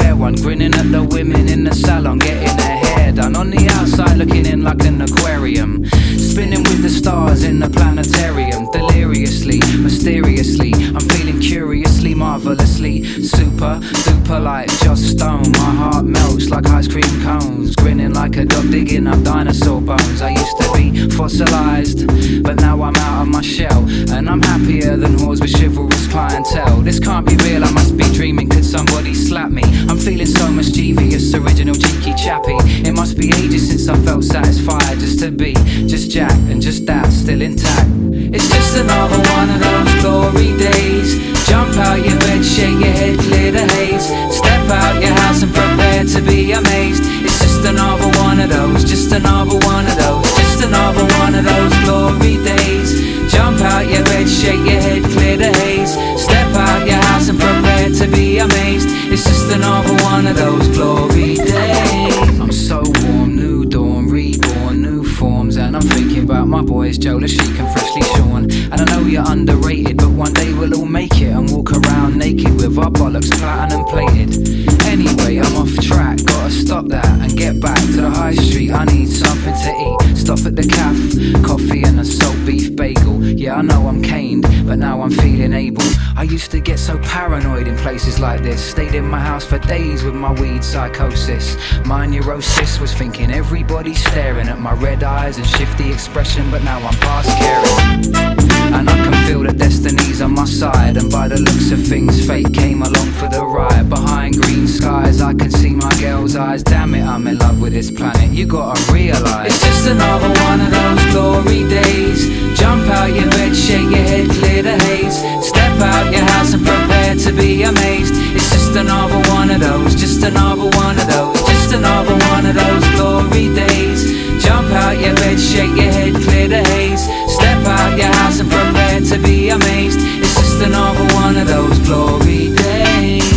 wear one, grinning at the women in the salon, getting their hair done. On the outside looking in like an aquarium, spinning with the stars in the planetarium. Deliriously, mysteriously, I'm feeling curiously, marvelously super duper like Joss Stone. My heart melts like ice cream cones, grinning like a dog digging up dinosaur bones. I used to be fossilized, but now I'm out of my shell, and I'm happier than whores with chivalrous clientele. This can't be real, I must be dreaming, could somebody slap me? I'm feeling so mischievous, original cheeky chappy. It must be ages since I felt satisfied just to be just Jack and just that, still intact. It's just another one of those glory days. Jump out your bed, shake your head, clear the haze. Step out your house and prepare to be amazed. It's just another one of those, just another one of those, just another one of those glory days. Jump out your bed, shake your head, clear the haze. Step out your house and prepare to be amazed. It's just another one of those glory days. I'm so warm, new dawn, reborn, new forms, and I'm thinking about my boys Joe, Lashik and Freshly Sean. And I know you're underrated, but one day we'll all make it and walk around naked with our bollocks platinum plated. Anyway, I'm off track, gotta stop that and get back to the high street. I need something to eat, stop at the cafe, coffee and a salt beef bagel. Yeah, I know I'm caned, but now I'm feeling able. I used to get so paranoid in places like this, stayed in my house for days with my weed psychosis. My neurosis was thinking everybody's staring at my red eyes and shifty expression, but now I'm past caring. And I can feel that destiny's on my side, and by the looks of things, fate came along for the ride. Behind green skies, I can see my girl's eyes. Damn it, I'm in love with this planet, you gotta realize. It's just another one of those glory days. Jump out your bed, shake your head, clear the haze. Step out your house and prepare to be amazed. It's just another one of those, just another one of those, just another one of those glory days. Jump out your bed, shake your head, clear the haze. Step out your house and prepare to be amazed. It's just another one of those glory days.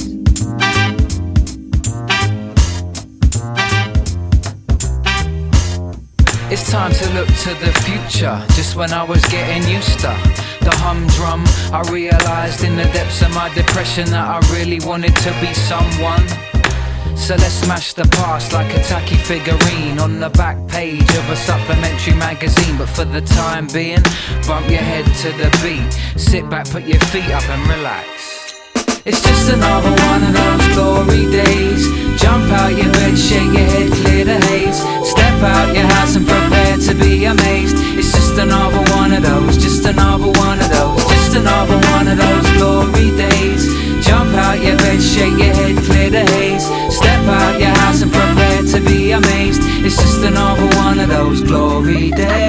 It's time to look to the future. Just when I was getting used to the humdrum, I realized in the depths of my depression that I really wanted to be someone. So let's smash the past like a tacky figurine on the back page of a supplementary magazine. But for the time being, bump your head to the beat, sit back, put your feet up and relax. It's just another one of those glory days. Jump out your bed, shake your head, clear the haze. Step out your house and prepare to be amazed. It's just another one of those, just another one of those, just another one of those glory days. Jump out your bed, shake your head, clear the haze. Step out your house and prepare to be amazed. It's just another one of those glory days.